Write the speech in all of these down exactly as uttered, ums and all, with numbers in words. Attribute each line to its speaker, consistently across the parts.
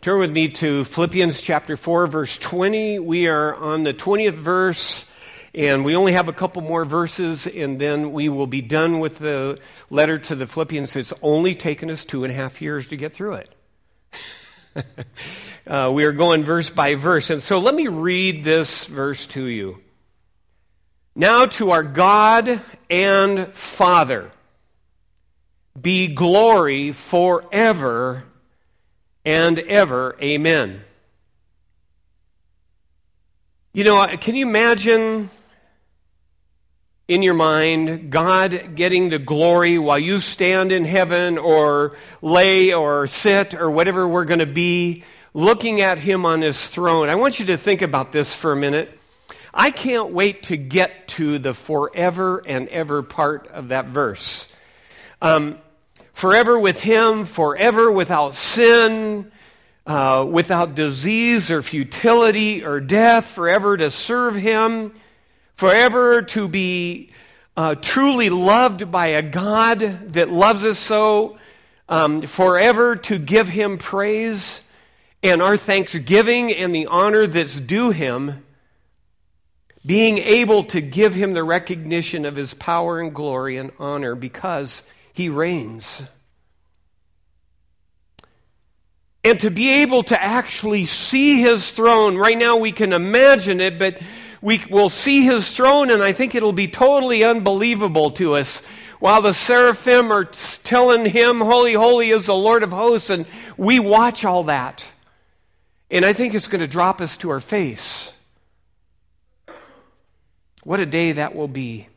Speaker 1: Turn with me to Philippians chapter four, verse twenty. We are on the twentieth verse, and we only have a couple more verses, and then we will be done with the letter to the Philippians. It's only taken us two and a half years to get through it. uh, we are going verse by verse, and so let me read this verse to you. Now to our God and Father be glory forever and ever. Amen. You know, can you imagine in your mind God getting the glory while you stand in heaven or lay or sit or whatever we're going to be, looking at him on his throne? I want you to think about this for a minute. I can't wait to get to the forever and ever part of that verse. Um, Forever with him, forever without sin, uh, without disease or futility or death, forever to serve him, forever to be uh, truly loved by a God that loves us so, um, forever to give him praise and our thanksgiving and the honor that's due him, being able to give him the recognition of his power and glory and honor because he reigns. And to be able to actually see his throne, right now we can imagine it, but we will see his throne, and I think it'll be totally unbelievable to us. While the seraphim are telling him, holy, holy is the Lord of hosts, and we watch all that. And I think it's going to drop us to our face. What a day that will be.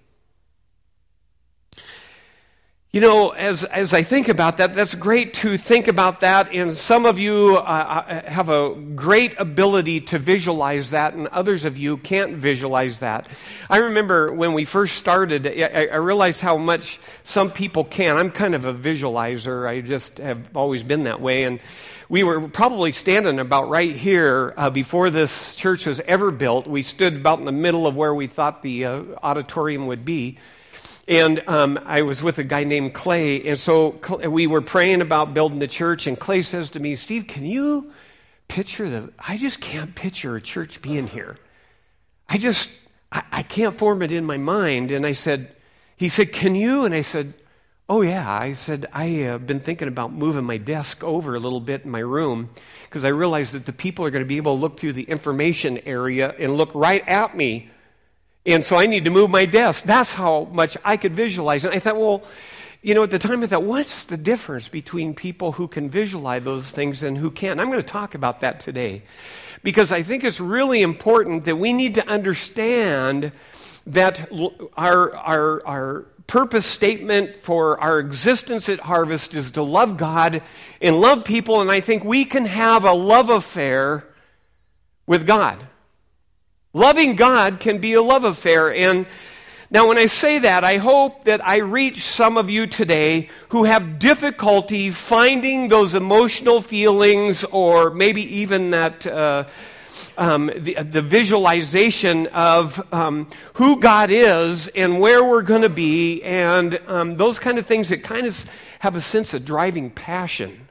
Speaker 1: You know, as as I think about that, that's great to think about that, and some of you uh, have a great ability to visualize that, and others of you can't visualize that. I remember when we first started, I, I realized how much some people can. I'm kind of a visualizer. I just have always been that way, and we were probably standing about right here uh, before this church was ever built. We stood about in the middle of where we thought the uh, auditorium would be. And um, I was with a guy named Clay, and so we were praying about building the church, and Clay says to me, Steve, can you picture the, I just can't picture a church being here. I just, I, I can't form it in my mind. And I said, he said, can you? And I said, oh yeah. I said, I have been thinking about moving my desk over a little bit in my room because I realized that the people are going to be able to look through the information area and look right at me. And so I need to move my desk. That's how much I could visualize. And I thought, well, you know, at the time I thought, what's the difference between people who can visualize those things and who can't? I'm going to talk about that today because I think it's really important that we need to understand that our, our, our purpose statement for our existence at Harvest is to love God and love people. And I think we can have a love affair with God. Loving God can be a love affair. And now when I say that, I hope that I reach some of you today who have difficulty finding those emotional feelings or maybe even that uh, um, the, the visualization of um, who God is and where we're going to be and um, those kind of things that kind of have a sense of driving passion.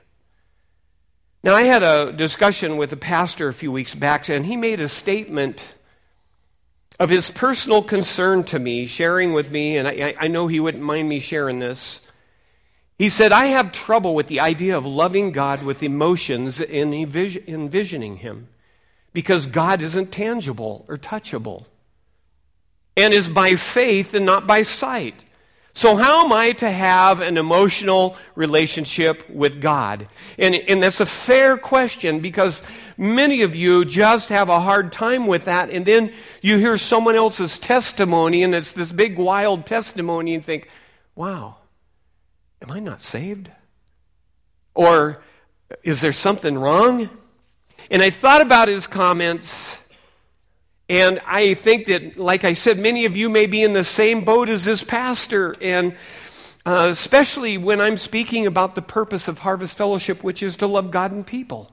Speaker 1: Now I had a discussion with a pastor a few weeks back, and he made a statement of his personal concern to me, sharing with me, and I, I know he wouldn't mind me sharing this. He said, I have trouble with the idea of loving God with emotions and envisioning him because God isn't tangible or touchable and is by faith and not by sight. So how am I to have an emotional relationship with God? And, and that's a fair question because many of you just have a hard time with that, and then you hear someone else's testimony, and it's this big wild testimony, and think, wow, am I not saved? Or is there something wrong? And I thought about his comments, and I think that, like I said, many of you may be in the same boat as this pastor, and uh, especially when I'm speaking about the purpose of Harvest Fellowship, which is to love God and people.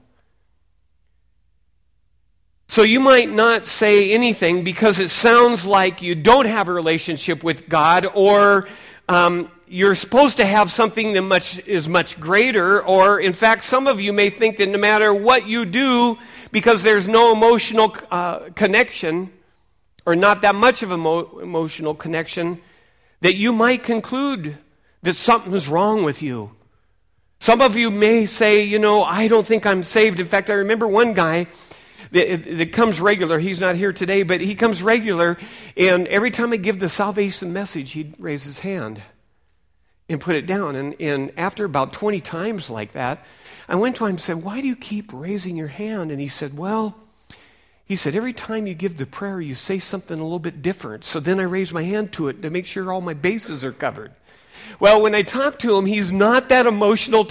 Speaker 1: So you might not say anything because it sounds like you don't have a relationship with God, or um, you're supposed to have something that much is much greater, or in fact, some of you may think that no matter what you do, because there's no emotional uh, connection, or not that much of an emo- emotional connection, that you might conclude that something's wrong with you. Some of you may say, you know, I don't think I'm saved. In fact, I remember one guy that, that comes regular. He's not here today, but he comes regular, and every time I give the salvation message, he'd raise his hand and put it down. And, and after about twenty times like that, I went to him and said, why do you keep raising your hand? And he said, well, he said, every time you give the prayer, you say something a little bit different. So then I raise my hand to it to make sure all my bases are covered. Well, when I talk to him, he's not that emotional